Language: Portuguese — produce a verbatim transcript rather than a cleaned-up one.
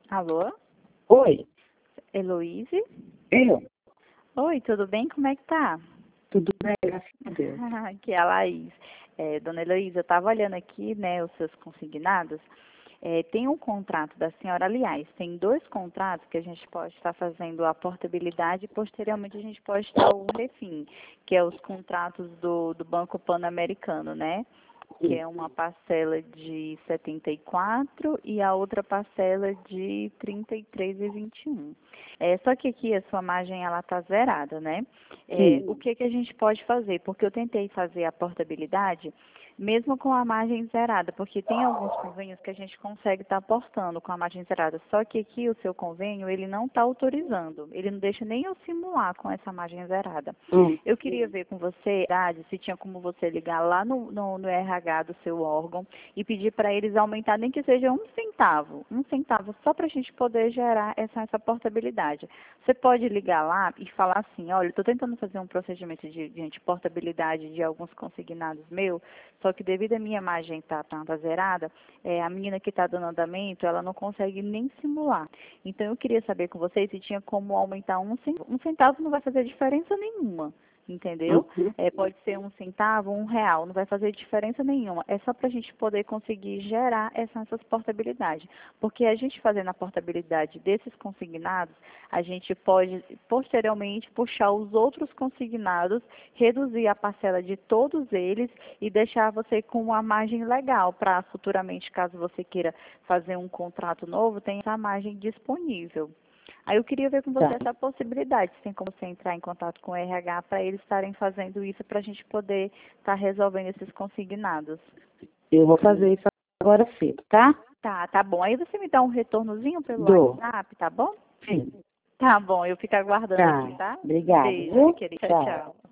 Alô? Oi, Heloíse? eu? Oi, tudo bem? Como é que tá? Tudo bem, graças a Deus. Aqui é a Laís. É, dona Heloísa, eu estava olhando aqui, né, os seus consignados. É, tem um contrato da senhora, aliás, tem dois contratos que a gente pode estar fazendo a portabilidade e posteriormente a gente pode estar o refim, que é os contratos do, do Banco Pan-Americano, né? Que é uma parcela de setenta e quatro e a outra parcela de trinta e três e vinte e um. É, só que aqui a sua margem ela está zerada, né? É, o Sim. que, que a gente pode fazer? Porque eu tentei fazer a portabilidade mesmo com a margem zerada, porque tem alguns convênios que a gente consegue estar apostando com a margem zerada, só que aqui o seu convênio ele não está autorizando, ele não deixa nem eu simular com essa margem zerada. Hum. Eu queria ver com você, Dade, se tinha como você ligar lá no, no, no R H do seu órgão e pedir para eles aumentar nem que seja um centavo, um centavo só para a gente poder gerar essa, essa portabilidade. Você pode ligar lá e falar assim, olha, estou tentando fazer um procedimento de, de, de portabilidade de alguns consignados meus, só que devido à minha margem estar tá, tá zerada, é, a menina que está dando andamento, ela não consegue nem simular. Então eu queria saber com vocês se tinha como aumentar um centavo. Um centavo não vai fazer diferença nenhuma. Entendeu? Uhum. É, pode ser um centavo, um real, não vai fazer diferença nenhuma. É só para a gente poder conseguir gerar essa, essas portabilidades. Porque a gente fazendo a portabilidade desses consignados, a gente pode posteriormente puxar os outros consignados, reduzir a parcela de todos eles e deixar você com uma margem legal para futuramente, caso você queira fazer um contrato novo, tem essa margem disponível. Aí eu queria ver com você Tá. essa possibilidade, se tem como você entrar em contato com o R H para eles estarem fazendo isso para a gente poder estar resolvendo esses consignados. Eu vou fazer isso agora cedo, tá? Tá, tá bom. Aí você me dá um retornozinho pelo Dou. WhatsApp, tá bom? Sim. Tá bom, eu fico aguardando aqui, Tá. tá? Obrigada, Beijo, minha viu? querida. Tchau, Tchau. tchau.